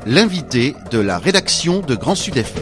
l'invité de la rédaction de Grand Sud FM.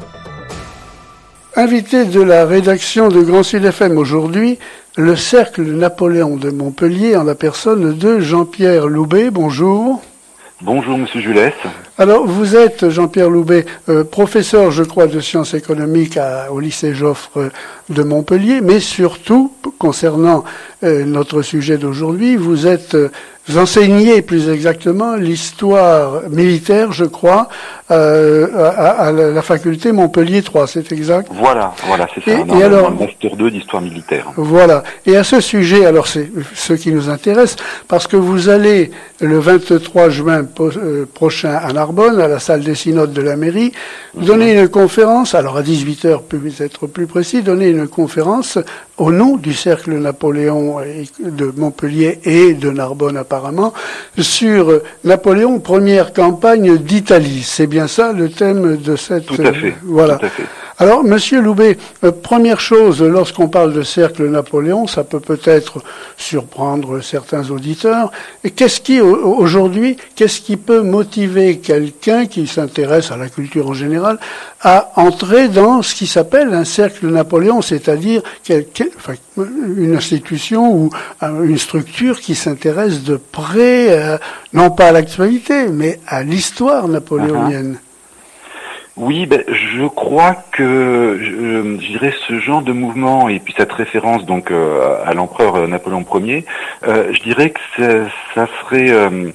Invité de la rédaction de Grand Sud FM aujourd'hui, le Cercle Napoléon de Montpellier en la personne de Jean-Pierre Loubet. Bonjour. Bonjour Monsieur Julès. Alors vous êtes, Jean-Pierre Loubet, professeur, je crois, de sciences économiques au lycée Joffre de Montpellier, mais surtout, concernant notre sujet d'aujourd'hui, vous enseignez plus exactement l'histoire militaire, je crois, à la faculté Montpellier 3, c'est exact? Voilà, c'est ça. Et alors, master 2 d'histoire militaire. Voilà. Et à ce sujet, alors c'est ce qui nous intéresse, parce que vous allez le 23 juin prochain à Narbonne, à la salle des synodes de la mairie, donner une conférence, alors à 18h, peut-être plus précis, donner une conférence au nom du Cercle Napoléon de Montpellier et de Narbonne apparemment, sur Napoléon, première campagne d'Italie. C'est bien ça le thème de cette... Tout à fait. Voilà. Tout à fait. Alors, Monsieur Loubet, première chose, lorsqu'on parle de Cercle Napoléon, ça peut peut-être surprendre certains auditeurs. Et qu'est-ce qui peut motiver quelqu'un qui s'intéresse à la culture en général à entrer dans ce qui s'appelle un Cercle Napoléon, c'est-à-dire une institution ou une structure qui s'intéresse de près, non pas à l'actualité, mais à l'histoire napoléonienne? Oui, je crois que je dirais ce genre de mouvement et puis cette référence donc à l'empereur Napoléon Ier, je dirais que ça serait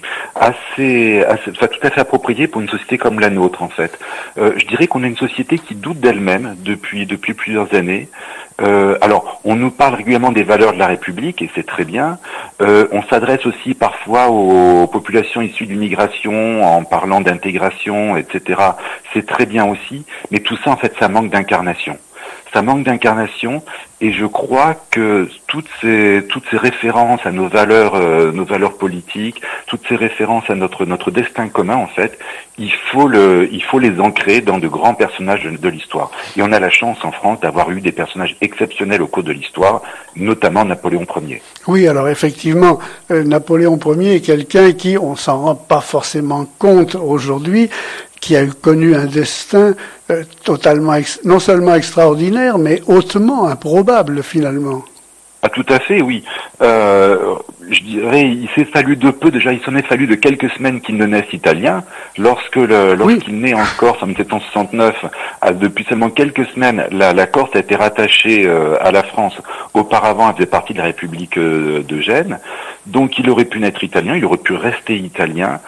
tout à fait approprié pour une société comme la nôtre en fait. Je dirais qu'on a une société qui doute d'elle-même depuis plusieurs années. Alors, on nous parle régulièrement des valeurs de la République et c'est très bien. On s'adresse aussi parfois aux populations issues d'immigration en parlant d'intégration, etc. C'est très bien aussi, mais tout ça en fait, ça manque d'incarnation. Ça manque d'incarnation et je crois que toutes ces références à nos valeurs politiques, toutes ces références à notre destin commun en fait, il faut les ancrer dans de grands personnages de l'histoire. Et on a la chance en France d'avoir eu des personnages exceptionnels au cours de l'histoire, notamment Napoléon Ier. Oui, alors effectivement, Napoléon Ier est quelqu'un qui, on s'en rend pas forcément compte aujourd'hui, qui a connu un destin totalement, non seulement extraordinaire, mais hautement improbable finalement. Ah, tout à fait, oui. Je dirais, il s'est fallu de peu, déjà, il s'en est fallu de quelques semaines qu'il ne naisse italien. Lorsqu'il naît en Corse en 1769, depuis seulement quelques semaines, la Corse a été rattachée à la France. Auparavant, elle faisait partie de la République de Gênes. Donc, il aurait pu naître italien, il aurait pu rester italien.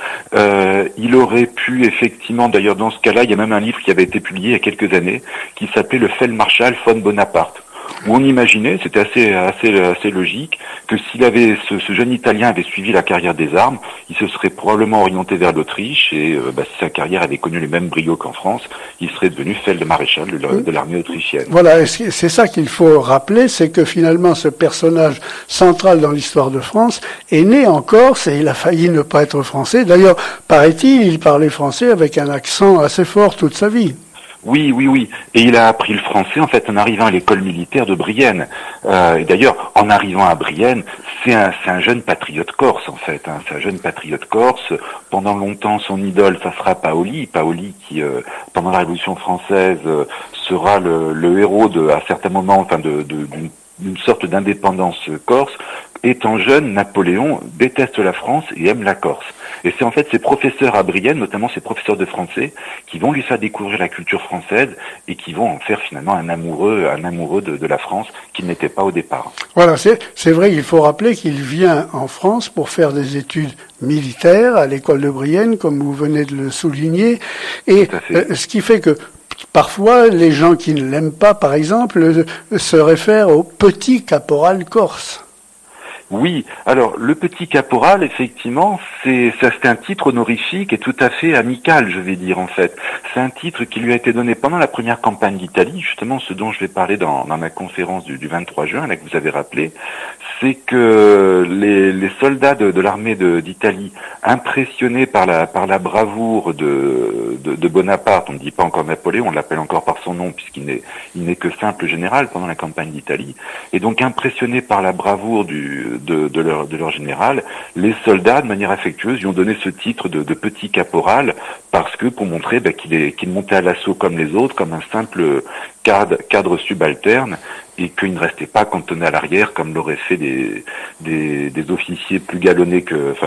Il aurait pu, effectivement, d'ailleurs, dans ce cas-là, il y a même un livre qui avait été publié il y a quelques années, qui s'appelait Le Feldmarschall von Bonaparte, où on imaginait, c'était assez logique, que ce jeune Italien avait suivi la carrière des armes, il se serait probablement orienté vers l'Autriche et si sa carrière avait connu les mêmes brio qu'en France, il serait devenu feldmaréchal de l'armée autrichienne. Voilà, c'est ça qu'il faut rappeler, c'est que finalement ce personnage central dans l'histoire de France est né en Corse et il a failli ne pas être français. D'ailleurs, paraît-il, il parlait français avec un accent assez fort toute sa vie. Oui. Et il a appris le français, en fait, en arrivant à l'école militaire de Brienne. Et d'ailleurs, en arrivant à Brienne, c'est un jeune patriote corse, en fait. C'est un jeune patriote corse. Pendant longtemps, son idole, ça sera Paoli. Paoli qui, pendant la Révolution française, sera le héros à certains moments, enfin, d'une sorte d'indépendance corse. Étant jeune, Napoléon déteste la France et aime la Corse. Et c'est en fait ses professeurs à Brienne, notamment ses professeurs de français, qui vont lui faire découvrir la culture française et qui vont en faire finalement un amoureux de la France qu'il n'était pas au départ. Voilà, c'est vrai qu'il faut rappeler qu'il vient en France pour faire des études militaires à l'école de Brienne, comme vous venez de le souligner, et ce qui fait que parfois, les gens qui ne l'aiment pas, par exemple, se réfèrent au petit caporal corse. Oui, alors le petit caporal, effectivement, c'est un titre honorifique et tout à fait amical, je vais dire en fait. C'est un titre qui lui a été donné pendant la première campagne d'Italie, justement ce dont je vais parler dans ma conférence du 23 juin, là que vous avez rappelé, c'est que les soldats de l'armée d'Italie, impressionnés par la bravoure de Bonaparte, on ne dit pas encore Napoléon, on l'appelle encore par son nom puisqu'il n'est que simple général pendant la campagne d'Italie, et donc impressionnés par la bravoure de leur général, les soldats, de manière affectueuse, lui ont donné ce titre de petit caporal, parce que pour montrer qu'il montait à l'assaut comme les autres, comme un simple cadre subalterne, et qu'il ne restait pas cantonné à l'arrière comme l'auraient fait des officiers plus galonnés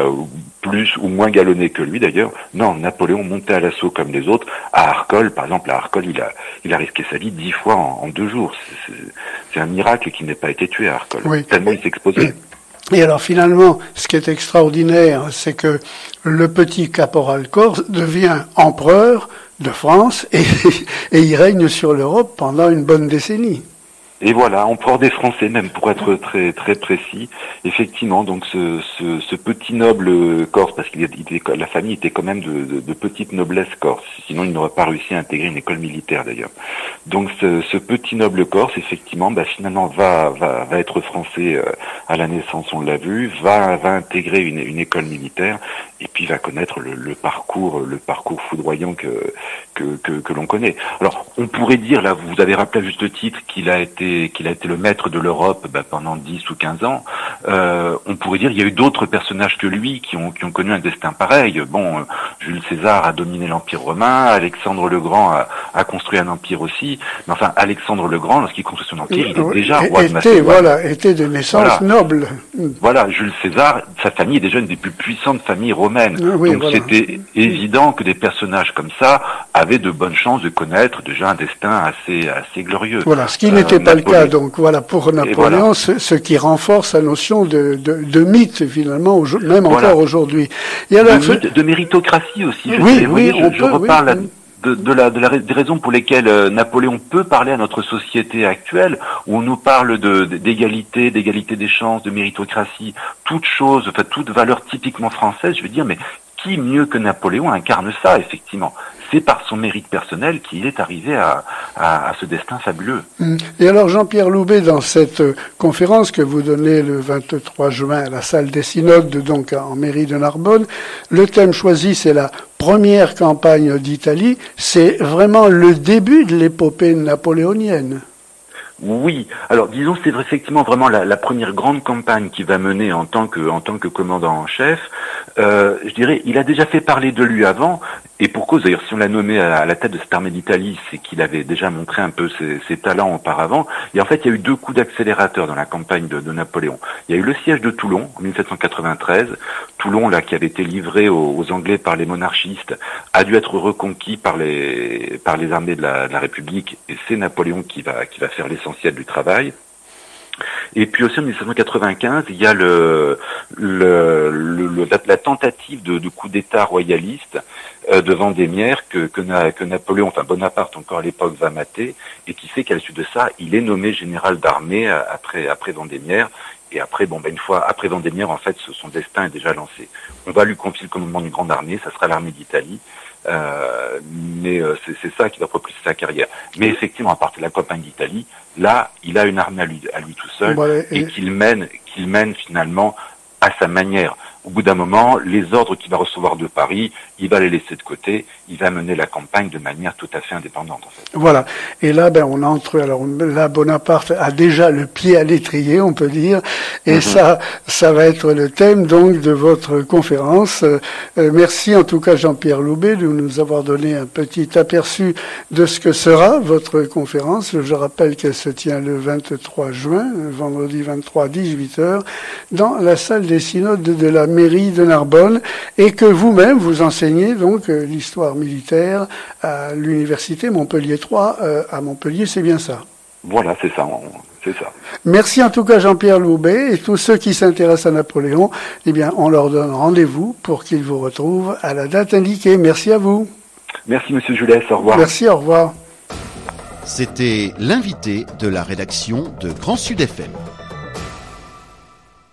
plus ou moins galonnés que lui d'ailleurs. Non, Napoléon montait à l'assaut comme les autres. À Arcole, par exemple, il a risqué sa vie 10 fois en 2 jours. C'est un miracle qu'il n'ait pas été tué à Arcole. Oui. Tellement il s'exposait. Et alors finalement, ce qui est extraordinaire, c'est que le petit caporal corse devient empereur de France et il règne sur l'Europe pendant une bonne décennie. Et voilà, empereur des Français, même pour être très très précis. Effectivement, donc ce petit noble corse, parce la famille était quand même de petite noblesse corse, sinon il n'aurait pas réussi à intégrer une école militaire d'ailleurs. Donc ce petit noble corse, effectivement, finalement va être français à la naissance, on l'a vu, va intégrer une école militaire, et puis va connaître le parcours foudroyant que l'on connaît. Alors, on pourrait dire, là, vous avez rappelé à juste titre qu'il a été le maître de l'Europe pendant 10 ou 15 ans. On pourrait dire il y a eu d'autres personnages que lui qui ont connu un destin pareil. Bon, Jules César a dominé l'Empire romain, Alexandre le Grand a construit un empire aussi. Mais enfin, Alexandre le Grand, lorsqu'il construit son empire, il est déjà roi de Macédoine. Était de naissance noble. Voilà, Jules César, sa famille est déjà une des plus puissantes familles romaines. Oui, donc c'était évident que des personnages comme ça avaient de bonnes chances de connaître déjà un destin assez glorieux. Voilà, ce qui n'était pas le cas. Donc voilà, pour Napoléon, ce qui renforce la notion de mythe finalement, même encore aujourd'hui. Et alors, de méritocratie aussi. Je reparle des raisons pour lesquelles Napoléon peut parler à notre société actuelle, où on nous parle d'égalité des chances, de méritocratie, toute valeur typiquement française. Je veux dire, mais qui mieux que Napoléon incarne ça, effectivement? C'est par son mérite personnel qu'il est arrivé à ce destin fabuleux. Et alors, Jean-Pierre Loubet, dans cette conférence que vous donnez le 23 juin à la salle des synodes, donc en mairie de Narbonne, le thème choisi, c'est la première campagne d'Italie. C'est vraiment le début de l'épopée napoléonienne. Oui, alors disons c'est effectivement vraiment la première grande campagne qu'il va mener en tant que commandant en chef. Je dirais, il a déjà fait parler de lui avant, et pour cause d'ailleurs, si on l'a nommé à la tête de cette armée d'Italie, c'est qu'il avait déjà montré un peu ses talents auparavant. Et en fait, il y a eu 2 coups d'accélérateur dans la campagne de Napoléon. Il y a eu le siège de Toulon en 1793. Toulon, là, qui avait été livré aux Anglais par les monarchistes, a dû être reconquis par les armées de la République, et c'est Napoléon qui va faire l'essentiel du travail. Et puis aussi en 1795, il y a la tentative de coup d'État royaliste de Vendémiaire que Napoléon, enfin Bonaparte encore à l'époque, va mater, et qui fait qu'à la suite de ça, il est nommé général d'armée après Vendémiaire. Et après, une fois après Vendémiaire, en fait, son destin est déjà lancé. On va lui confier le commandement d'une grande armée, ça sera l'armée d'Italie. Mais c'est ça qui va propulser sa carrière. Mais effectivement, à partir de la campagne d'Italie, là, il a une armée à lui tout seul, et qu'il mène finalement à sa manière. Au bout d'un moment, les ordres qu'il va recevoir de Paris, il va les laisser de côté, il va mener la campagne de manière tout à fait indépendante, en fait. Voilà. Et là, on entre, alors là, Bonaparte a déjà le pied à l'étrier, on peut dire, et ça va être le thème, donc, de votre conférence. Merci, en tout cas, Jean-Pierre Loubet, de nous avoir donné un petit aperçu de ce que sera votre conférence. Je rappelle qu'elle se tient le 23 juin, vendredi 23 à 18h, dans la salle des synodes de la mairie de Narbonne, et que vous-même, vous enseignez donc l'histoire militaire à l'université Montpellier 3 à Montpellier, c'est bien ça? Voilà, c'est ça. Merci en tout cas Jean-Pierre Loubet, et tous ceux qui s'intéressent à Napoléon, on leur donne rendez-vous pour qu'ils vous retrouvent à la date indiquée. Merci à vous. Merci Monsieur Jules, au revoir. Merci, au revoir. C'était l'invité de la rédaction de Grand Sud FM.